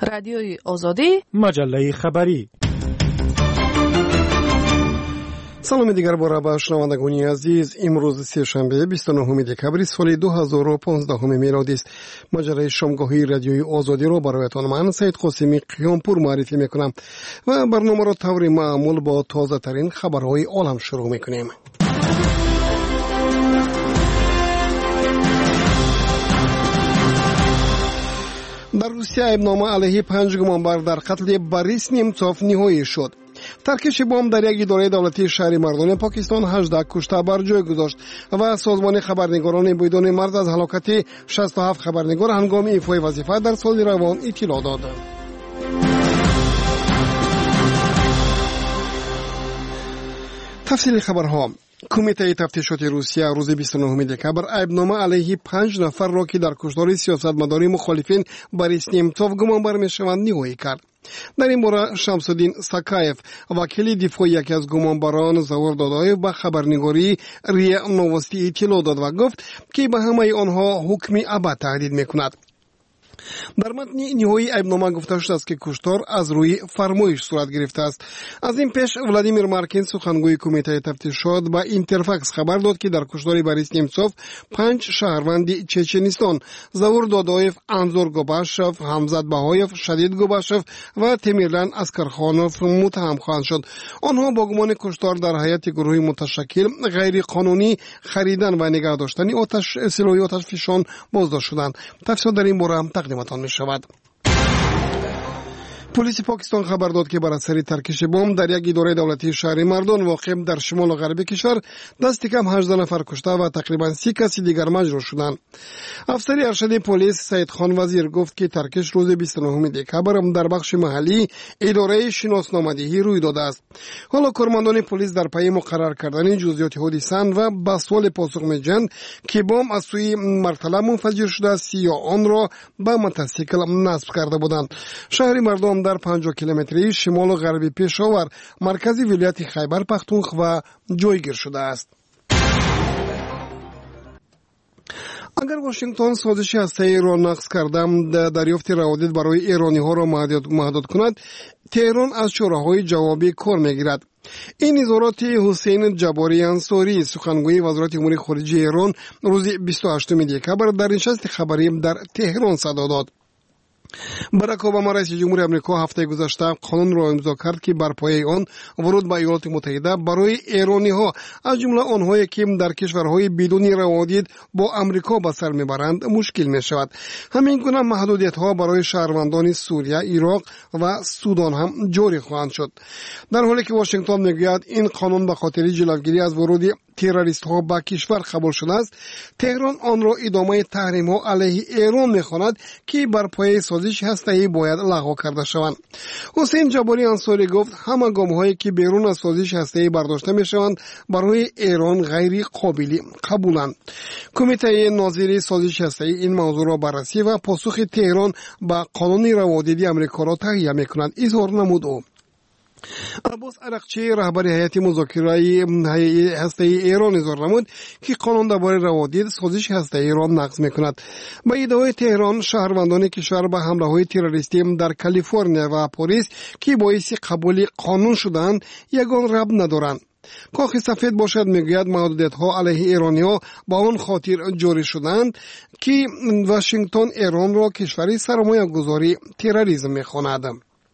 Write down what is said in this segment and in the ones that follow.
رادیوی آزادی، مجله خبری. سلام دیگر با شنوندگان عزیز. امروز سه‌شنبه 29 دکبر سال 2015 میلادی است. مجله شامگاهی رادیوی آزادی را برایتان من سید قاسمی قیامپور معرفی میکنم و برنامه را طور معمول با تازه ترین خبرهای عالم شروع میکنیم. در روسیه ایبنامه علیه 5 گمانبر در قتل بوریس نیمتسوف نهایی شد. ترکش بمب در یک اداره دولتی شهری مردان پاکستان 18 کشته بر جای گذاشت و سازمان خبرنگاران بدون مرز از هلاکت 67 خبرنگار هنگام ایفای وظیفه در سال روان اطلاع داد. تفصیل خبرها. کمیته تفتیشات روسیه روز 29 دکبر ایبنامه علیه 5 نفر را که در کشتار سیاستمداری مخالفین بوریس نیمتسوف گمانبر میشوند نهایی کرد. در این باره شمس‌الدین ساکایف وکیل دفاع یکی از گمانبران ظهور داده به خبرنگاری ریا نووستی اطلاع داد و گفت که به همه آنها حکم ابد تهدید میکند. در متن نهایی ایبنامه گفته شده است که کشتار از روی فرمایش صورت گرفته است. از این پیش ولادیمیر مارکین سخنگوی کمیته تفتیشات به اینترفاکس خبر داد که در کشتار بوریس نیمتسوف 5 شهروند چچنستان ظهور دادایف، انزور گوباشف، حمزت بهایف، شدید گوباشف و تیمیرلان اسکرخانوف متهم خواهند شد. آنها با گمان کشتار در هیئت گروهی متشکل غیر قانونی خریدن و نگه داشتن سلاح آتش فشان بازداشت شدند. تفصیل در این باره تقدیمتان می شود. پلیس پاکستان خبر داد که بر اثر ترکش بمب در یک اداره دولتی شهری مردان واقع در شمال و غرب کشور دست کم 18 نفر کشته و تقریبا 30 کسی دیگر مجروح شدند. افسر ارشد پلیس سید خان وزیر گفت که ترکش روز 29 دکبر در بخش محلی اداره شناسنامه‌دهی روی داده است. حالا کارمندان پلیس در پی مقرر کردن جزئیات حادثه و به سوال پاسخ می‌دهند که بمب از سوی مرتله منفجر شده است یا آن را به موتورسیکل نصب کرده بودند. شهر مردان در 50 کیلومتری شمال و غربی پشاور مرکزی ولایت خیبر پختونخوا جایگیر شده است. اگر واشنگتن سازش هسته‌ای را نقض کرده دریافت روابط برای ایرانی‌ها را محدود کند، تهران از چاره‌های جوابی کار می‌گیرد. این اظهارات حسین جباری انصاری سخنگوی وزارت امور خارجه ایران روز 28 دکبر در نشست خبری در تهران صدا داد. باراک اوباما رئیس جمهور آمریکا هفته گذشته قانون را امضا کرد که بر پایه آن ورود به ایالات متحده برای ایرانی‌ها از جمله آنهایی که در کشورهای بدون روابط با آمریکا به سر میبرند مشکل می شود. همین گونه محدودیت‌ها برای شهروندان سوریه، عراق و سودان هم جاری خواهند شد. در حالی که واشنگتن میگوید این قانون به خاطر جلوگیری از ورود تروریست ها به کشور قبول شده است، تهران آن را ادامه تحریم ها علیه ایران می‌خواند که بر پایه سازش هسته‌ای باید لغو کرده شوند. حسین جباری انصاری گفت همه گام‌هایی که بیرون از سازش هسته‌ای برداشته می‌شوند برای ایران غیر قابل قبولند. کمیته ناظری سازش هسته‌ای این موضوع را بررسی و پاسخ تهران به قانون روابط آمریکا را تهیه می‌کند اظهار نمود. او عباس عرقچی رهبر هیئت مذاکره هسته‌ای ایران اظهار نمود که قانون درباره روابط سازش هسته‌ای را نقض می‌کند. با ادعای تهران شهروندان کشور به حمله‌های تروریستی در کالیفرنیا و پاریس که باعث قبول قانون شدند یگان ربط ندارند. کاخ سفید باشد میگوید محدودیت‌ها علیه ایرانی‌ها با آن خاطر جاری شدند که واشنگتن ایران را کشوری سرمایه‌گذاری تروریسم می‌خواند.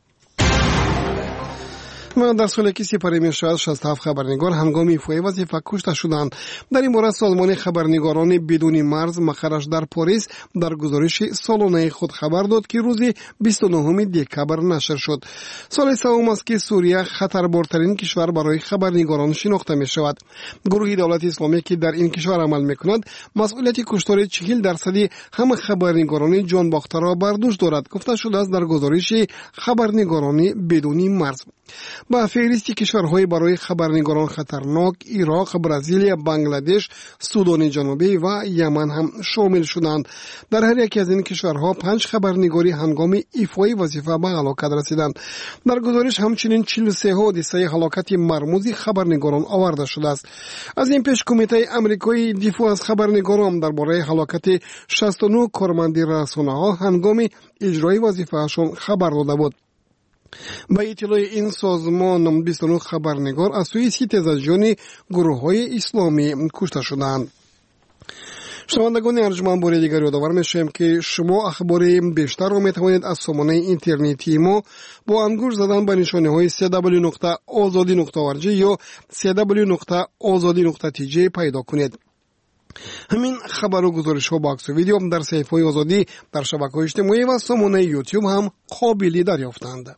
و در سالی که سپری میشود 67 خبرنگار هنگام ایفای وظیفه کشته شدند. در این باره سازمان خبرنگاران بدون مرز مقرش در پاریس در گزارش سالانه خود خبر داد که روز 29 دکبر نشر شد. سال سوم است که سوریه خطربارترین کشور برای خبرنگاران شناخته می شود. گروه دولت اسلامی که در این کشور عمل می کند مسئولیت کشتار 40% همه خبرنگاران جان باخته را بر دوش دارد، گفته شده است در گزارش خبرنگاران بدون مرز. با فهرست کشورهای برای خبرنگاران خطرناک عراق، برزیل، بنگلادش، سودان جنوبی و یمن هم شامل شدند. در هر یک از این کشورها 5 خبرنگاری هنگام ایفای وظیفه به هلاکت رسیدند. در گزارش همچنین 43 حادثه هلاکت مرموز خبرنگاران آورده شده است. از این پیش کمیته آمریکایی دفاع از خبرنگاران درباره هلاکت 69 کارمند رسانه‌ها هنگام اجرای وظیفه‌شان خبر داده بود. با اطلاع این سازمان 29 خبرنگار از سوی ستیزجویان گروه‌های اسلامی کشته شدند. شنوندگان ارجمند بار دیگر یادآور می‌شویم که شما اخبار بیشتر را می‌توانید از سامانه اینترنتی ما با انگشت زدن به نشانه‌های www.azadi.org یا www.azadi.tj پیدا کنید. همین خبر و گزارش‌ها با عکس و ویدیو در صفحه آزادی در شبکه‌های اجتماعی و سامانه یوتیوب هم قابل دریافتند.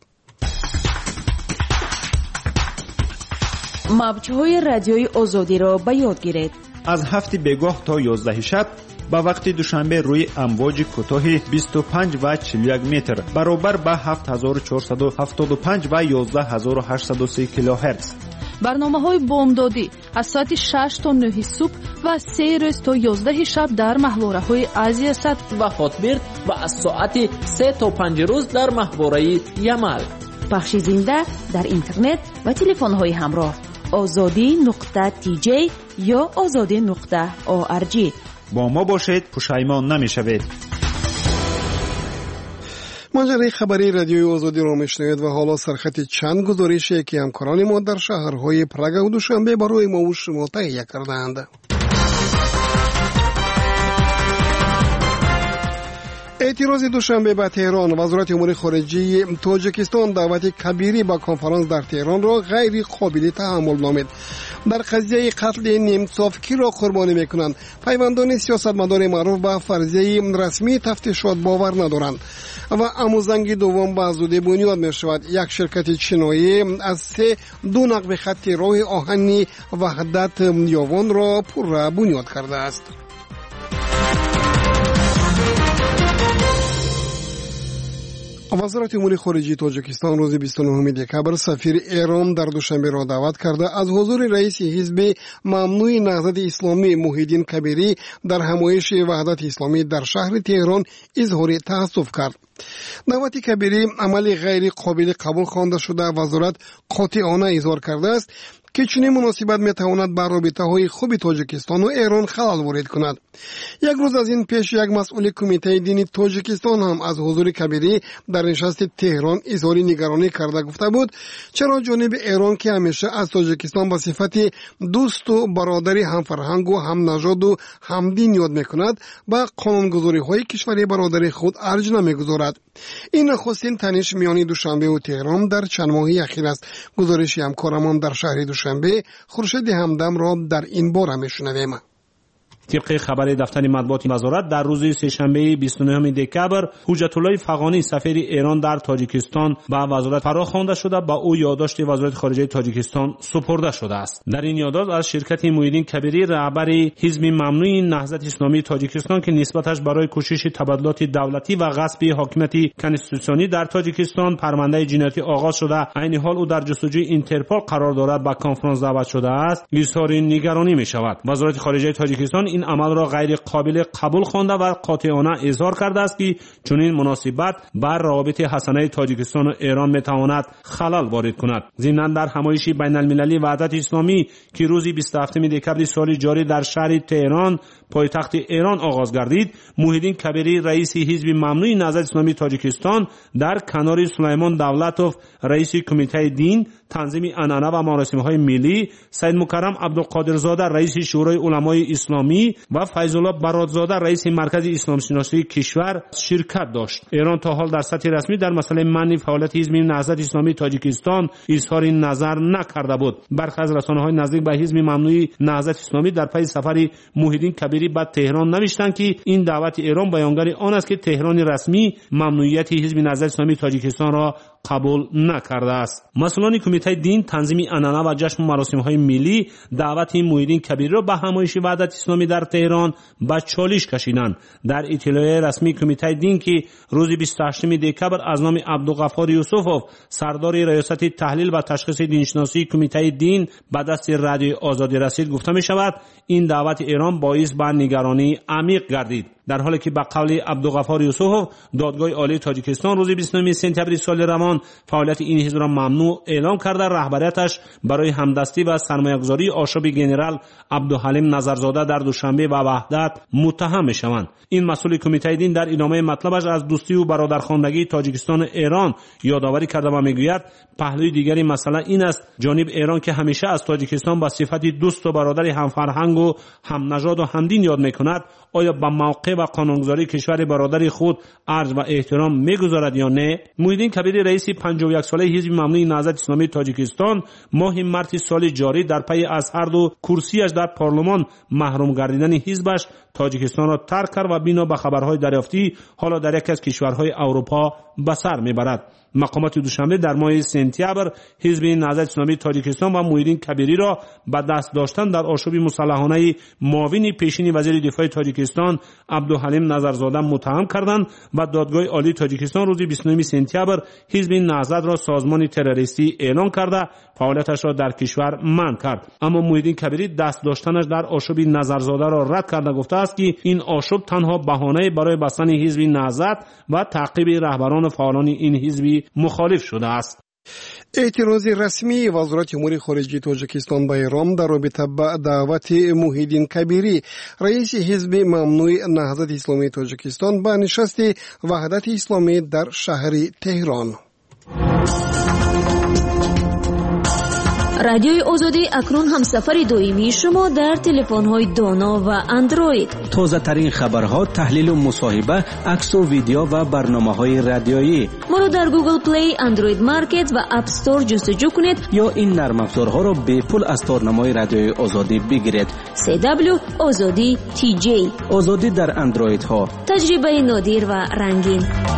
موج‌های رادیوی آزادی را به یاد گیرید. از 7 بگاه تا 11 شب با وقت دوشنبه روی امواج کوتاه 25 و 41 متر برابر با 7475 و 11803 کیلوهرتز. برنامه‌های بامدادی از ساعت 6 تا 9 صبح و 3 روز تا 11 شب در محوره‌های آسیا سطح و خاطبرد و از ساعت 3 تا 5 روز در محوره یمل. پخش زنده در اینترنت و تلفن‌های همراه azadi.tj یا azadi.org. با ما باشید، پشیمان نمی‌شوید. ماجرای خبری رادیوی آزادی را میشنوید و حالا سرخط چند گزارشی که همکاران ما در شهرهای پراگ و دوشنبه برای ما و شما تهیه کردند. اعتراض دوشنبه به تهران، وزارت امور خارجه تاجیکستان دعوت کبیری به کنفرانس در تهران را غیر قابل تحمل نامید. در قضیه قتل نیمتسوف کی را قربانی میکنند؟ پیوندان سیاستمدار معروف به فرضیه رسمی تفتیشات باور ندارند و اموزنگ دوم به زودی بنیاد می شود. یک شرکت چینایی از 3 نقب خط راه آهنی وحدت یاوان را پر بنیاد کرده است. وزارت امور خارجه تاجیکستان روز 29 دکبر سفیر ایران در دوشنبه را دعوت کرده از حضور رئیس حزب ممنوع نهضت اسلامی محیدین کبیری در همایش وحدت اسلامی در شهر تهران اظهار تأسف کرد. دعوت کبیری عمل غیر قابل قبول خوانده شده. وزارت قاطعانه اظهار کرده است که چنین مناسبت میتواند بر رابطه‌های خوب تاجیکستان و ایران خلل وارد کند. یک روز از این پیش یک مسئول کمیته دینی تاجیکستان هم از حضور کبیری در نشست تهران اظهار نگرانی کرده گفته بود چرا جانب ایران که همیشه از تاجیکستان به صفت دوست و برادری همفرهنگ و هم نژاد و همدین یاد میکند با قانونگذاری‌های کشور برادری خود ارج نمیگذارد. این نخستین تنش میان دوشنبه و تهران در چند ماهی اخیر است. گزارش همکارمان در شهر دوشنبه خورشید همدم را در این باره میشنویم. طبق خبر دفتر مطبوعات وزارت در روز سه‌شنبه 29 دکبر حجت الله فغانی سفیر ایران در تاجیکستان به وزارت فراخوانده شده با او یادداشت وزارت خارجه تاجیکستان سپرده شده است. در این یادداشت از شرکت محیدین کبیری رهبر حزب ممنوع نهضت اسلامی تاجیکستان که نسبتش برای کوشش تبادلات دولتی و غصب حاکمیت کنستیتوسیونی در تاجیکستان پرونده جنایتی آغاز شده، عین حال او در جستجوی اینترپول قرار دارد با کنفرانس دعوت شده است، اظهار نگرانی می شود. وزارت خارجه تاجیکستان این عمل را غیر قابل قبول خوانده و قاطعانه اظهار کرده است که چنین مناسبت بر روابط حسنه تاجیکستان و ایران میتواند خلل وارد کند. ضمناً در همایش بین المللی وحدت اسلامی که روز 27 دکبر سال جاری در شهر تهران پایتخت ایران آغاز گردید، محیدین کبیری رئیس حزب ممنوع نهضت اسلامی تاجیکستان در کنار سلیمان دولتوف رئیس کمیته دین تنظیم عنعنه و مراسم‌های ملی، سید مکرم عبدالقادرزاده رئیس شورای علمای اسلامی و فیض الله برادزاده رئیس مرکز اسلام شناسی کشور شرکت داشت. ایران تا حال در سطح رسمی در مسئله منع فعالیت حزب نهضت اسلامی تاجیکستان اظهار نظر نکرده بود. برخی از رسانه‌های نزدیک به حزب ممنوع نهضت اسلامی در پی سفر محیدین کبیری به تهران نوشتند که این دعوت ایران بیانگر آن است که تهران رسمی ممنوعیت حزب نهضت اسلامی تاجیکستان را قبول نکرده است. مسئولان کمیته دین تنظیم عنعنه و جشن و مراسم‌های ملی دعوت محیدین کبیری را به همایش وحدت اسلامی در در تهران به چالش کشیدند. در اطلاع رسمی کمیته دین که روز 28 دکبر از نام عبدالغفار یوسفوف سردار ریاست تحلیل و تشخیص دینشناسی کمیته دین به دست رادیوی آزادی رسید گفته می شود این دعوت ایران باعث به نگرانی عمیق گردید. در حالی که به قول عبدالغفار یوسفوف دادگاه عالی تاجیکستان روز 29 سپتامبر سال روان فعالیت این حزب را ممنوع اعلام کرده، رهبریتش برای همدستی و سرمایه‌گذاری آشوب گنرال عبدالحلیم نظرزاده در دوشنبه و وحدت متهم می‌شوند. این مسئول کمیته دین در ادامه مطلبش از دوستی و برادرخواندگی تاجیکستان و ایران یادآوری کرده و میگوید پهلوی دیگری مسئله این است جانب ایران که همیشه از تاجیکستان به صفت دوست و برادر همفرهنگ و همنژاد و همدین یاد می‌کند، آیا به موقع و قانونگذاری کشور برادر خود ارج و احترام میگذارد یا نه؟ محیدین کبیری رئیس 51 ساله حزب ممنوع نهضت اسلامی تاجیکستان ماه مارس سال جاری در پی از هر دو کرسیش در پارلمان محروم گردیدن حزبش تاجیکستان را ترک کرد و بنا به خبرهای دریافتی حالا در یک از کشورهای اروپا به سر میبرد. مقامات دوشنبه در ماه سپتامبر حزب نهضت اسلامی تاجیکستان و محیدین کبیری را به دست داشتن در آشوب مسلحانه معاون پیشین وزیر دفاع تاجیکستان عبدالحلیم نظرزاده متهم کردند و دادگاه عالی تاجیکستان روز 29 سپتامبر حزب نهضت را سازمان تروریستی اعلام کرده فعالیتش را در کشور منع کرد. اما محیدین کبیری دست داشتنش در آشوب نظرزاده را رد کرده گفته است که این آشوب تنها بهانه برای بستن حزب نهضت و تعقیب رهبران و فعالان این حزب مخالف شده است. اعتراض رسمی وزارت امور خارجه تاجیکستان به ایران در رابطه با دعوت محیدین کبیری رئیس حزب ممنوع نهضت اسلامی تاجیکستان به نشست وحدت اسلامی در شهر تهران. رادیوی آزادی اکنون همسفر دائمی شما در تلفن‌های دانا و اندروید. تازه ترین خبرها، تحلیل و مصاحبه، عکس و ویدیو و برنامه‌های رادیویی. ما را در گوگل پلی، اندروید مارکت و اپ استور جستجو کنید یا این نرم افزارها را به پول از تارنمای رادیوی آزادی بگیرید. CW آزادی TJ. آزادی در اندروید ها. تجربه نادر و رنگین.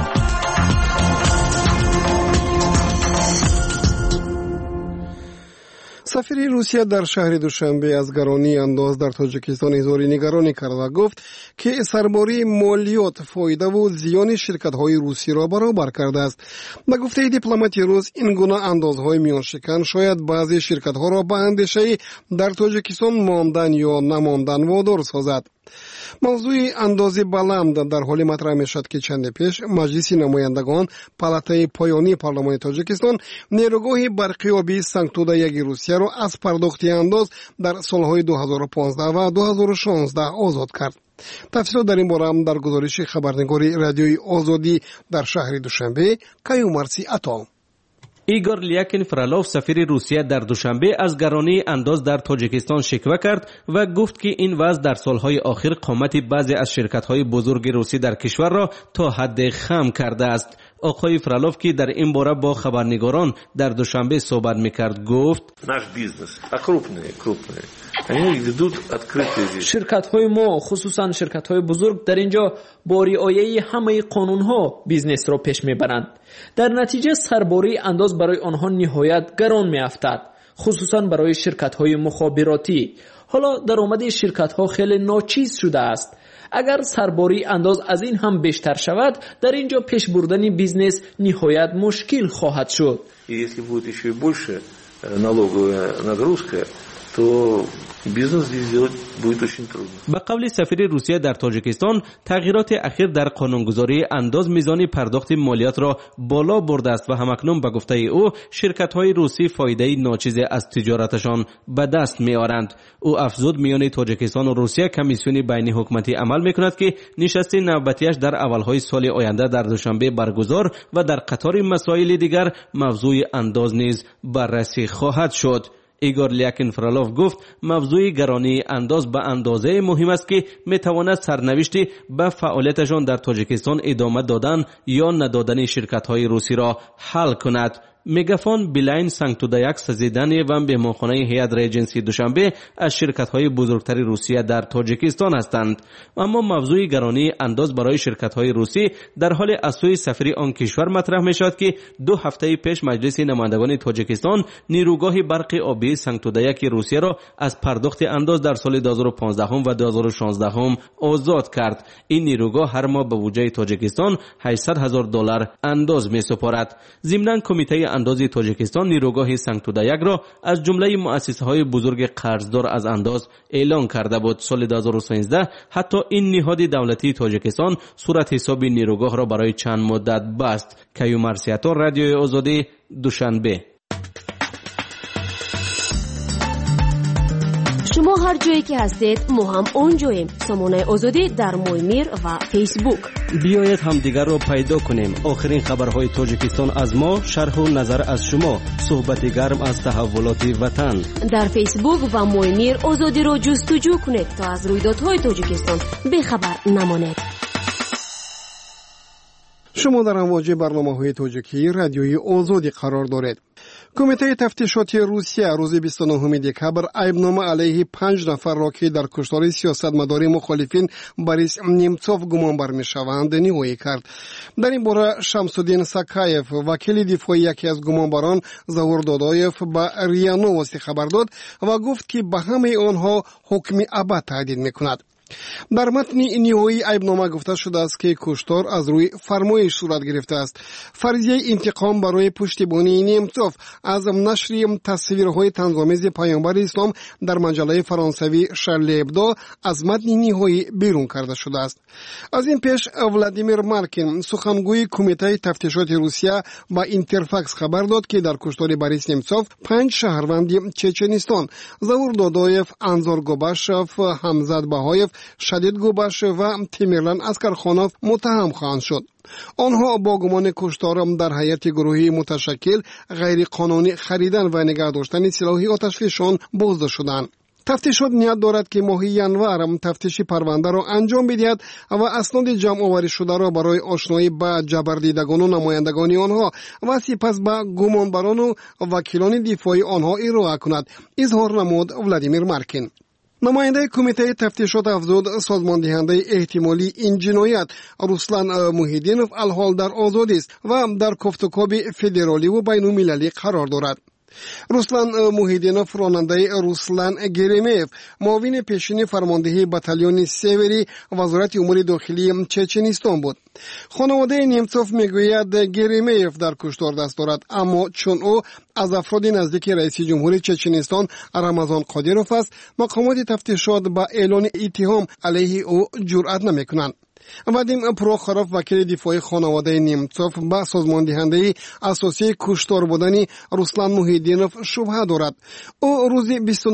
سفیر روسیه در شهر دوشنبه از گرانی انداز در تاجیکستان اظهار نگرانی کرد و گفت که سرباری مالیات فایده و زیان شرکت‌های روسی را برابر کرده است. به گفته دیپلمات روس این گونه اندازهای میان شکن شاید بعضی شرکت‌ها را به اندیشه در تاجیکستان ماندن یا نماندن وادار سازد. موضوع اندازه بلند در حال مطرح می شد که چند پیش مجلس نمایندگان پالاتای پایانی پارلمان تاجیکستان نیروگاه برقیابی سنگتوده یک روسیه را از پرداخت انداز در سالهای 2015 و 2016 آزاد کرد. تفصیلات در این باره هم در گزارش خبرنگار رادیوی آزادی در شهر دوشنبه کیومرسی عطا. ایگور لیاکین فرالوف سفیر روسیه در دوشنبه از گرانی انداز در تاجیکستان شکوه کرد و گفت که این وضع در سالهای آخر قامت بعضی از شرکت‌های بزرگ روسی در کشور را تا حد خم کرده است. آقای فرالوف که در این باره با خبرنگاران در دوشنبه صحبت می‌کرد گفت: نаш бізнес, а крупные, они ведут открытые. شرکت‌های ما خصوصا شرکت‌های بزرگ در اینجا با رعایت همه قانون‌ها بیزنس را پیش می‌برند. در نتیجه سرباری انداز برای آنها نهایت گران می‌افتد، خصوصا برای شرکت‌های مخابراتی. حالا درآمد شرکت‌ها خیلی ناچیز شده است. اگر سرباری انداز از این هم بیشتر شود در اینجا پیش بردن بیزنس نهایت مشکل خواهد شد. Если будет еще и больше налоговая нагрузка, то бизнес здесь сделать будет очень трудно. به قول سفیر روسیه در تاجیکستان تغییرات اخیر در قانونگذاری انداز میزان پرداخت مالیات را بالا برده است و همکنون به گفته او شرکت‌های روسی فایده ناچیز از تجارتشان به دست می‌آورند. او افزود میان تاجیکستان و روسیه کمیسیونی بین حکومتی عمل می‌کند که نشست نوبتیش در اولهای سال آینده در دوشنبه برگزار و در قطار مسائل دیگر موضوع انداز نیز بررسی خواهد شد. ایگور لیاکین فرالوف گفت موضوع گرانی انداز به اندازه مهم است که میتواند سرنوشتی به فعالیتشان در تاجیکستان ادامه دادن یا ندادن شرکت‌های روسی را حل کند. مگافون، بیلاین، سانکتودایاک، سزیدانی و مهمانخانه هیئت ریجنسی دوشنبه از شرکت‌های بزرگتر روسیه در تاجیکستان هستند. اما موضوع گرانی انداز برای شرکت‌های روسی در حال از سوی سفیر آن کشور مطرح می‌شد که 2 هفته پیش مجلس نمایندگان تاجیکستان نیروگاه برق آبی سانکتودایاک روسیه را از پرداخت انداز در سال 2015 و 2016 آزاد کرد. این نیروگاه هر ماه به بودجه تاجیکستان $800,000 انداز می‌سپارد. ضمناً کمیته انداز تاجیکستان نیروگاه سانکتودایاک را از جمله مؤسسه‌های بزرگ قرضدار از انداز اعلان کرده بود. سال 2013 حتی این نهاد دولتی تاجیکستان صورت حساب نیروگاه را برای چند مدت بست. کیومرسیاتو، رادیوی آزادی، دوشنبه. شما هر جایی که هستید ما هم اونجاییم. سامانه آزادی در مویمیر و فیسبوک. بیایید همدیگر را پیدا کنیم. آخرین خبرهای تاجیکستان از ما، شرح و نظر از شما، صحبت گرم از تحولات وطن. در فیسبوک و مویمیر آزادی را جستجو کنید تا از رویدادهای تاجیکستان بیخبر نمانید. شما در امواج برنامه‌های تاجیکی رادیوی آزادی قرار دارید. کمیته تفتیشاتی روسیه روز 29 دکبر ایبنامه علیه 5 نفر را که در کشتار سیاستمدار مخالفین بوریس نیمتسوف گمانبر می‌شوند نهایی کرد. در این باره شمس‌الدین ساکایف، وکیل دفاعی یکی از گمانبران ظهور دادایف، به ریا نوستی خبر داد و گفت که به همه آنها حکم ابد تهدید می‌کند. در متن نهایی ایبنامه گفته شده است که کشتار از روی فرمایش صورت گرفته است. فرضیه انتقام برای پشتیبانی نیمتسوف از نشر تصویرهای طنزآمیز پیامبر اسلام در مجله فرانسوی شارلی ابدو از متن نهایی بیرون کرده شده است. از این پیش ولادیمیر مارکین، سخنگوی کمیته تفتیشات روسیه، با اینترفاکس خبر داد که در کشتار بوریس نیمتسوف 5 شهروند چچنستان، ظهور دادایف، انزار گوباشف، حمزت بهایف، شدید گوباش و تیمیرلان اسکرخانوف متهم خواهند شد. آنها با گمان کشتار در هیئت گروهی متشکل غیر قانونی خریدن و نگه داشتن سلاح آتشفشان بازداشت شدند. تفتیشات نیت دارد که ماه ینور تفتیش پرونده را انجام بدهد و اسناد جمع آوری شده را برای آشنایی با جبردیدگان و نمایندگان آنها و سپس به گمانبران و وکیلان دفاعی آنها ارائه کند، اظهار نمود ولادیمیر مارکین. نماینده کمیته تفتیشات افزود سازمان دهنده احتمالی این جنایت رسلان محیدینوف الحال در آزادی است و در کفتوکاب فدرالی و بین‌المللی قرار دارد. رسلان محیدینوف راننده رسلان گریمیف، معاون پیشین فرماندهی بتالیون سیوری وزارت امور داخلی چچنستان بود. خانواده نیمتسوف میگوید گریمیف در کشتار دست دارد، اما چون او از افراد نزدیک رئیس جمهور چچنستان رمضان قادیروف است، مقامات تفتیشات با اعلان اتهام علیه او جرأت نمیکنند. وادیم پروخوروف، وکیل دفاعی خانواده نیمتسوف، با سازمان دهنده اساسی کشتار بودن رسلان محیدینوف شبهه دارد. او روز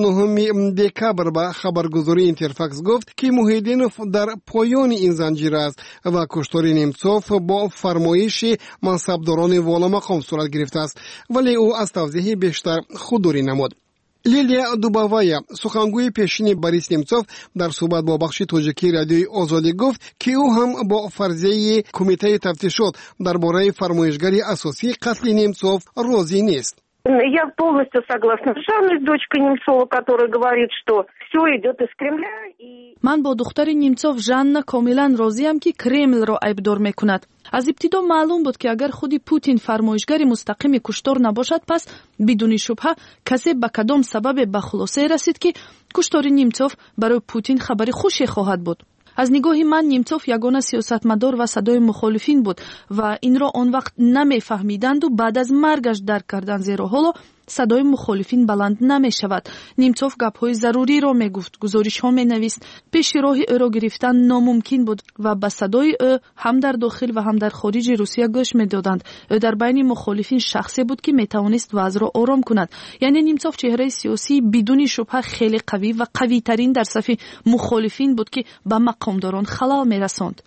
29 دکبر به خبرگزاری اینترفاکس گفت که محیدینوف در پایان این زنجیره است و کشتار نیمتسوف با فرمایش منصبداران والا مقام صورت گرفته است، ولی او از توضیح بیشتر خودداری نمود. لیلیا دوباوایا، سخنگوی پیشین بوریس نیمتسوف، در صحبت با بخش تاجیکی رادیوی آزادی گفت که او هم با فرضیه کمیته تفتیشات درباره فرمایشگری اساسی قتل نیمتسوف راضی نیست. Я полностью согласна с Жанной, с дочкой Немцова, которая говорит, что все идет из Кремля. من با دختر نیمتسوف ژانا کاملا راضیم که کرمل را عیبدار میکند. از ابتدا معلوم بود که اگر خودی پوتین فرمایشگر مستقیم کشتار نباشد، پس بدون شبهه کسی به کدام سبب به خلاصه رسید که کشتار نیمتسوف برای پوتین خبری خوشی خواهد بود. از نگاه من نیمتسوف یگانه سیاستمدار و صدای مخالفین بود و این را آن وقت نمیفهمیدند و بعد از مرگش درک کردند، زیرا حالا صدای مخالفین بلند نمی شود. نیمتسوف گپ‌های ضروری را می گفت، گزارش‌ها می نویست، پیش راه او را گرفتن ناممکن بود و به صدای او هم در داخل و هم در خارج روسیه گوش می دادند. او در بین مخالفین شخصی بود که می توانست وضع را آرام کند. یعنی نیمتسوف چهره سیاسی بدون شبهه خیلی قوی و قوی ترین در صف مخالفین بود که به مقامداران خلل می رساند.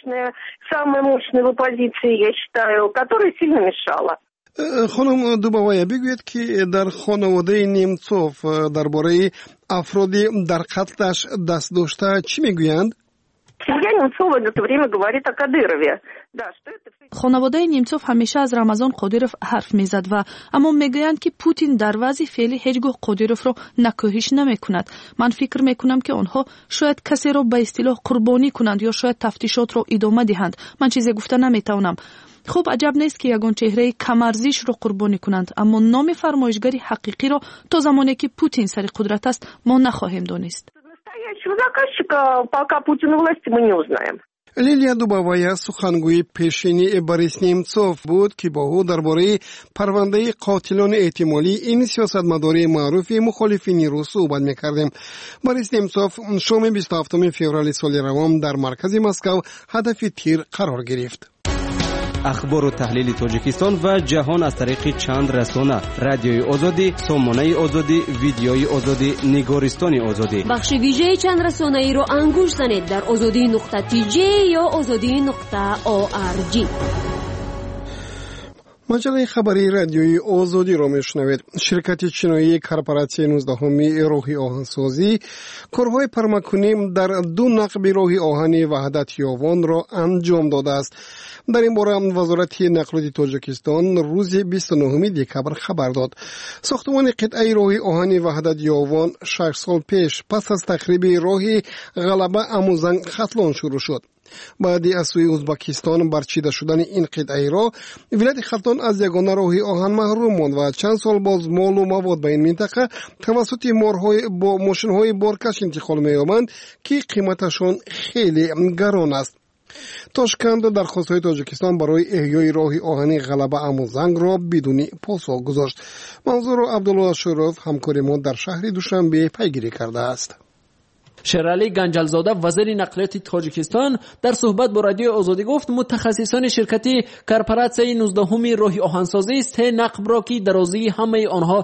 Самая мощная в оппозиции, я считаю, которая сильно мешала. خانم دوباوایا، بگوید که در خانواده نیمتسوف درباره افرادی در قتلش دست داشته چی میگویند؟ Семья Немцова в это время говорит о Кадырове. Да, что это... خانواده نیمچوف همیشه از رمضان قادیروف حرف میزد و اما میگویند که پوتین در وضع فعلی هیچگاه قادیروف را نکوهش نمیکند. من فکر میکنم که آنها شاید کسی را به اصطلاح قربانی کنند یا شاید تفتیشات را ادامه دهند. من چیزی گفته نمیتوانم. خب عجب نیست که یگان چهره کمارزیش رو قربانی کنند، اما نام فرمایشگری حقیقی را تا زمانی که پوتین سر قدرت است ما نخواهیم دانست. Настоящего заказчика пока Путин у власти мы не узнаем. лилия дубовая сухангӯи пешини борис немцов буд ки бо ӯ дар бораи парвандаи қотилони эҳтимолии ин сиёсатмадори маъруфи мухолифини рус суҳбат мекардем. борис немцов шоми 27 феврали соли равон дар маркази Москав ҳадафи тир қарор гирифт. اخبار و تحلیل تاجیکستان و جهان از طریق چند رسانه: رادیوی آزادی، سامانه آزادی، ویدیوی آزادی، نگارستان آزادی. بخش ویژه چند رسانه ای رو انگوش زنید در azadi.tj یا azadi.org. مجله خبری رادیوی آزادی را میشنوید. شرکت چینی کارپوراسیون 19 راهی آهنسازی کارهای پرمکنی در 2 نقب راه آهن وحدت یاوان را انجام داده است. در این باره وزارت نقلات تاجیکستان روز 29 دکبر خبر داد. ساختمان قطعه راه آهن وحدت یاوان 6 سال پیش پس از تخریب راه غلبه اموزنگ ختلان شروع شد. بعدی از سوی ازبکستان برچیده شدن این قطعه را ولایت ختلان از یگانه راه آهن محروم ماند و چند سال باز مال و مواد به این منطقه توسط ماشین‌های بارکش انتقال می‌یابند که قیمتشان خیلی گران است. تاشکند درخواست‌های تاجیکستان برای احیای راه آهن غلبه اموزنگ را بدون پاسخ گذاشت. منظور عبدالله شروف همکار ما در شهر دوشنبه پیگیری کرده است. شرعلی گنجلزاده وزیر نقلیات تاجیکستان در صحبت با رادیو آزادی گفت متخصصان شرکتی کارپوراسیون 19 راه آهنسازی 3 نقب را که درازی همه آنها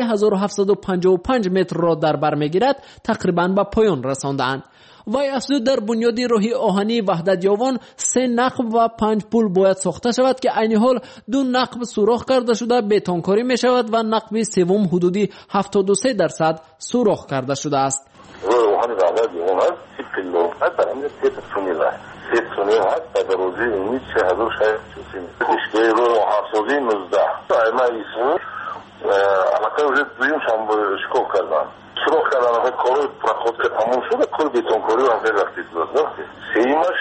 3755 متر را در بر میگیرد تقریبا به پایان رساندند. وی افزود در بنیادی راه آهنی وحدت یاوان 3 نقب و 5 پل باید ساخته شود که عین حال 2 نقب سوراخ کرده شده بتونکاری می شود و نقب سوم حدودی 73% سوراخ کرده شده است. آهن وحدت یاوان هست 30 پل هست در همین 3 تونل است. 3 تونل هست در درازی اینی 3600 متر. اشکال راه آهنسازی 19 ایما ایسو البته уже دویم شنبه شکوه کردن. سوراخ کردن های کارو پرخود که تموم شده کل بیتونکاری رو همه وقتی داد. سیمش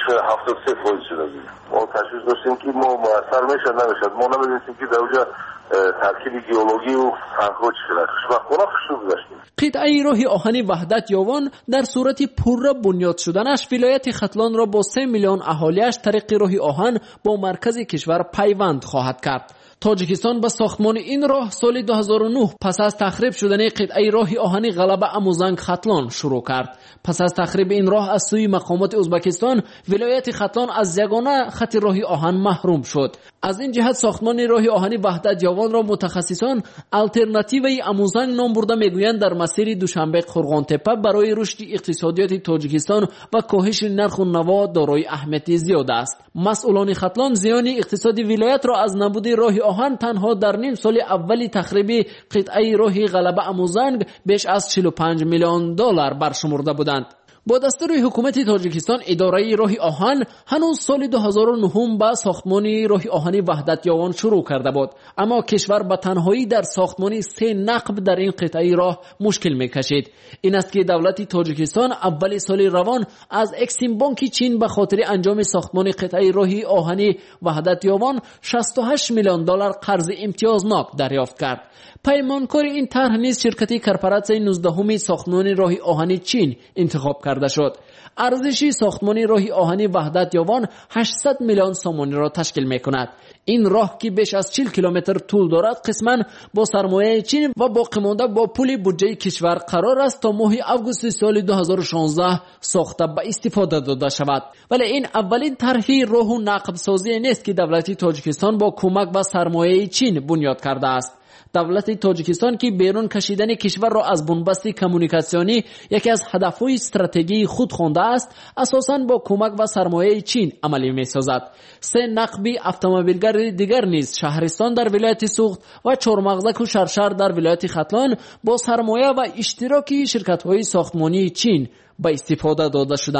73% شده بود. ما تشخیص داشتیم که ما موثر میشد نمیشد. ما نمیدونستیم که در اونجا ترکیب گیولوژی و سنگ‌ها چقدر خوشبختانه خوب داشتیم. قطعه راه آهن وحدت یاوان در صورت پررا بنیاد شدنش ولایت ختلان را با 3 میلیون اهالیش طریق راه آهن با مرکز کشور پیوند خواهد کرد. تاجیکستان با ساختمان این راه سال 2009 پس از تخریب شدن قطعه راه آهن غلبه اموزنگ ختلان شروع کرد. پس از تخریب این راه از سوی مقامات ازبکستان ولایت ختلان از یگانه خط راه آهن محروم شد. از این جهت ساختمان راه آهن وحدت یاوان را متخصصان آلترناتیو اموزنگ نام برده میگویند در مسیر دوشنبه قرغان تپه برای رشد اقتصادیات تاجیکستان و کاهش نرخ و نوا دارای اهمیت زیاد است. مسئولان ختلان زیان اقتصادی ولایت را از نبود راه آهن تنها در نیم سال اولی تخریب قطعه راه غلبه اموزنگ بیش از 45 میلیون دلار برشمرده بودند. با دستور حکومت تاجیکستان اداره راه آهن هنوز سال 2009 با ساختمان راه آهن وحدت یاوان شروع کرده بود، اما کشور به تنهایی در ساختمان 3 نقب در این قطعه راه مشکل میکشید. این است که دولت تاجیکستان اول سال روان از اکسیم بانک چین به خاطر انجام ساختمان قطعه راه آهن وحدت یاوان 68 میلیون دلار قرض امتیازناک دریافت کرد. پیمانکار این طرح نیز شرکت کارپوراسیون 19 ساختمان راه آهن چین انتخاب کرده شد. ارزش ساختمان راه آهن وحدت یاوان 800 میلیون سومانی را تشکیل می‌کند. این راه که بیش از 40 کیلومتر طول دارد قسماً با سرمایه چین و باقی مانده با پول بودجه کشور قرار است تا ماه آگوست سال 2016 ساخته به استفاده داده شود. ولی این اولین طرح راه و نقب سازی نیست که دولت تاجیکستان با کمک و سرمایه چین بنیاد کرده است. دولت تاجیکستان که بیرون کشیدن کشور را از بنبست کمونیکاسیونی یکی از هدفهای استراتژی خود خوانده است، اساساً با کمک و سرمایه چین عملی می‌سازد. 3 نقبی اتومبیلگر دیگر نیز شهرستان در ولایت سوخت و چهارمغزک و شرشر در ولایت ختلان با سرمایه و اشتراکی شرکت‌های ساختمانی چین به استفاده داده شدند.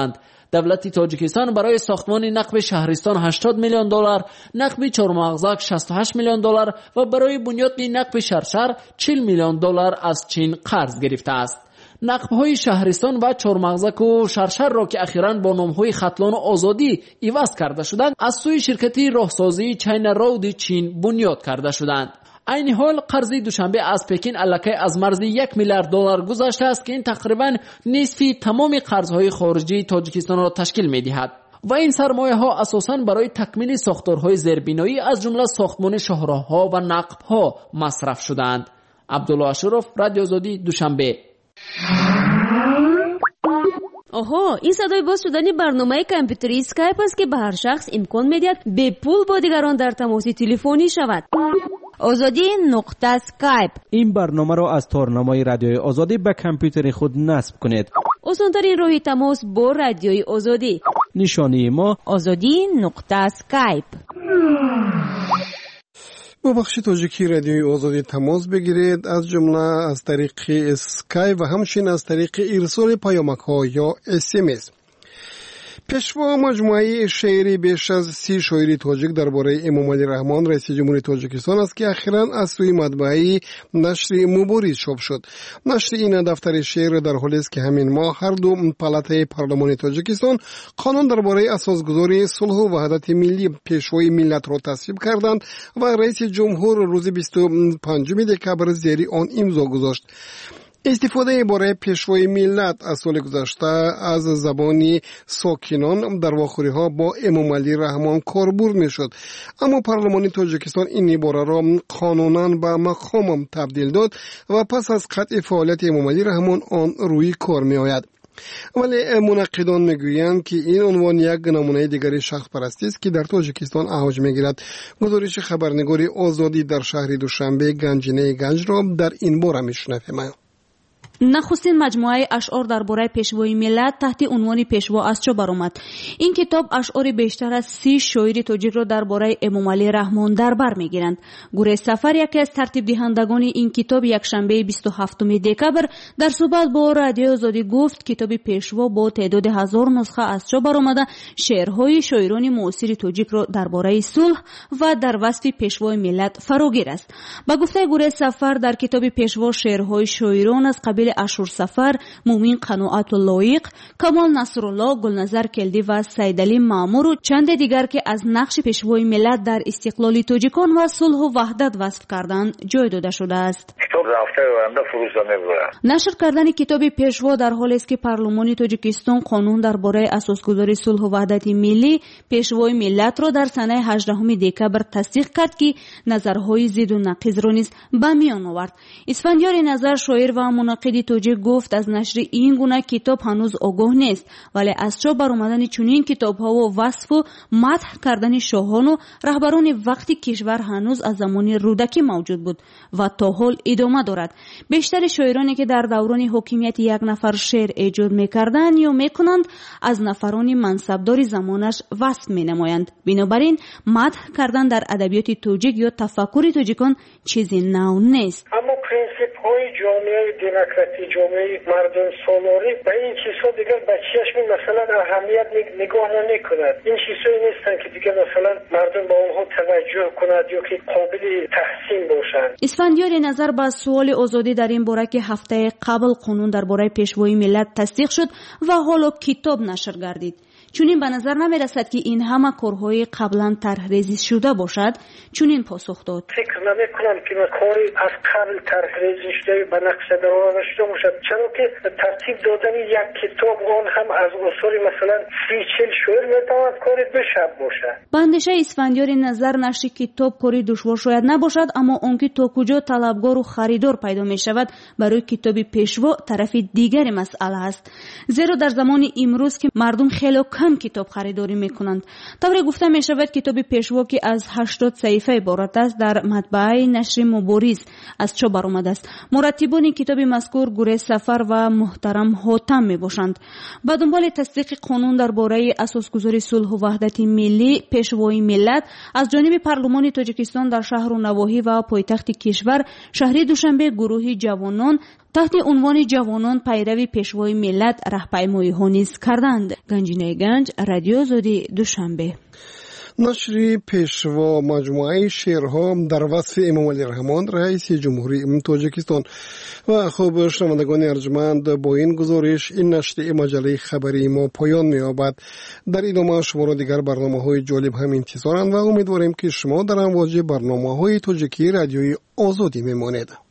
دولت تاجیکستان برای ساختمان نقب شهرستان 80 میلیون دلار، نقب چهارمغزک 68 میلیون دلار و برای بنیاد نقب شرشر 40 میلیون دلار از چین قرض گرفته است. نقب‌های شهرستان و چهارمغزک و شرشر را که اخیراً با نام‌های ختلان و آزادی عوض کرده شدند، از سوی شرکتی راهسازی چین رود چین بنیاد کرده شدند. این حال قرض دوشنبه از پکین الکی از مرز 1 میلیارد دلار گذشته است که این تقریباً نصف تمام قرض‌های خارجی تاجیکستان را تشکیل می‌دهد و این سرمایه‌ها اساساً برای تکمیل ساختارهای زیربنایی از جمله ساختمان شاهراه‌ها و نقب‌ها مصرف شدند. عبدالله اشرف، رادیو آزادی، دوشنبه. آها، این صدای باز شدن برنامه کامپیوتری اسکایپ است که به هر شخص امکان می‌دهد به پول با دیگران در تماس تلفنی شود. azadi.skype. این برنامه را از تارنمای رادیوی آزادی به کامپیوتر خود نصب کنید. آسان‌ترین راه تماس با رادیوی آزادی. نشانی ما azadi.skype. با بخش تاجیکی رادیوی آزادی تماس بگیرید، از جمله از طریق اسکایپ و همچنین از طریق ارسال پیامک‌ها یا SMS. پیشوا مجموعه شعری بیش از 30 شاعر تاجیک درباره امام علی رحمان رئیس جمهوری تاجیکستان است که اخیراً از سوی مطبعه نشر مبارز چاپ شد. نشر این دفتر شعر در حالی است که همین ماه هر دو پالاتای پارلمان تاجیکستان قانون درباره اساسگذاری صلح و وحدت ملی پیشوای ملت را تصویب کردند و رئیس جمهور روز 25 دکبر زیر آن امضا گذاشت. استفاده برای پیشوای ملت از سال گذشته از زبانی ساکنان در واخوری‌ها با امام علی رحمان کاربرد می‌شد، اما پارلمان تاجیکستان این عباره را قانوناً به مقام تبدیل داد و پس از قطع فعالیت امام علی رحمان آن روی کار می‌آید. ولی منقدان میگویند که این عنوان یک نمونه دیگر شخص پرستی است که در تاجیکستان اوج میگیرد. گزارش خبرنگار آزادی در شهر دوشنبه گنجینه گنج را در این باره میشنویم. نخستین مجموعه اشعار درباره پیشوای ملت تحت عنوان پیشوا از چه برآمد. این کتاب اشعار بیشتر از 30 شاعر تاجیک را درباره امام علی رحمان در بر میگیرند. گورز سفر، یکی از ترتیب دهندگان این کتاب، یکشنبه 27 دکبر در صحبت با رادیو آزادی گفت کتاب پیشوا با تعداد 1000 نسخه از چه برآمده شعرهای شاعران معاصر تاجیک را درباره صلح و در وصف پیشوای ملت فراگیر است. با گفته گورز سفر، در کتاب پیشوا شعرهای شاعران از قبیل اشور سفر، مومین قناعت و لایق، کمال نصرالله، گلنظر کلدی و سیدعلی مامور و چند دیگر که از نقش پیشوای ملت در استقلال تاجیکان و صلح و وحدت وصف کردن جای داده شده است. کتاب رفته بنده فروشنده بود. نشر کردن کتاب پیشوا در حالی است که پارلمان تاجیکستان قانون درباره اساسگذاری صلح و وحدت ملی پیشوای ملت را در سنه 18 دکبر تصدیق کرد که نظرهای ضد و نقیض را نیز به میان آورد. اسفندیار نظر، شاعر و منقد تاجیک، گفت از نشر این گونه کتاب هنوز آگاه نیست، ولی از چه برآمدن چنین کتاب‌ها و وصف و مدح کردن شاهان و رهبران وقتی کشور هنوز از زمان رودکی موجود بود و تا حال ادامه دارد. بیشتر شاعرانی که در دوران حکومت یک نفر شعر ایجاد می‌کردند یا می‌کنند از نفران منصبدار زمانش وصف می‌نمایند. بنابراین مدح کردن در ادبیات تاجیک یا تفکر تاجیکان چیزی نو نیست. اما پرینسیپ‌های جامعه دموکراسی، جامعه مردم سالاری و این چیزها دیگر بچه‌اش مثلا اهمیت نگاه نمی‌کند. این چیزایی نیستن که دیگر مثلا مردم با اونها توجه کند یا که قابل تحسین باشند. اسفندیار نظر با سوال آزادی در این باره که هفته قبل قانون درباره پیشوای ملت تصدیق شد و حالا کتاب نشر گردید، چون به نظر نمی رسد که این همه کارهای قبلا طرحریزی شده باشد. چون این پاسخ داد: فکر نمی کنم که کاری از قبل طرحریزی شده به نقش درآورده شده باشد، چرا که ترتیب دادن یک کتاب آن هم از اصول مثلا 30-40 شعر میتواند کاری 2 شب باشد. به اندیشه اسفندیار نظر، نشر کتاب کاری دشوار شاید نباشد، اما آنکه تا کجا طلبگار و خریدار پیدا می شود برای کتاب پیشوا طرف دیگر مسئله است. زیرا در زمان امروز که مردم خیلی کم کتاب خریداری میکنند. طوری گفته می شود کتاب پیشوا که از 80 صحیفه عبارت است در مطبعه نشر مبارز از چاپ برآمده است. مرتبان کتاب مذکور گریز سفر و محترم حاتم می باشند. با دنبال تصدیق قانون درباره اساسگذاری صلح و وحدت ملی پیشوای ملت از جانب پارلمان تاجیکستان در شهر و نواحی و پایتخت کشور شهری دوشنبه گروهی جوانان تحت عنوان جوانان پیرو پیشوای ملت راهپیمایی ها نیز کردند. گنجینه گنج، رادیو آزادی، دوشنبه. نشر پیشوا مجموعه شعرها در وصف امام علی رحمان رئیس جمهوری تاجیکستان. و خوب شنوندگان ارجمند، با این گزارش این نشر مجله خبری ما پایان می‌یابد. در ادامه شما را دیگر برنامه‌های جالب هم انتظارند و امیدواریم که شما در امواج برنامه‌های تاجیکی رادیوی آزادی میمانید.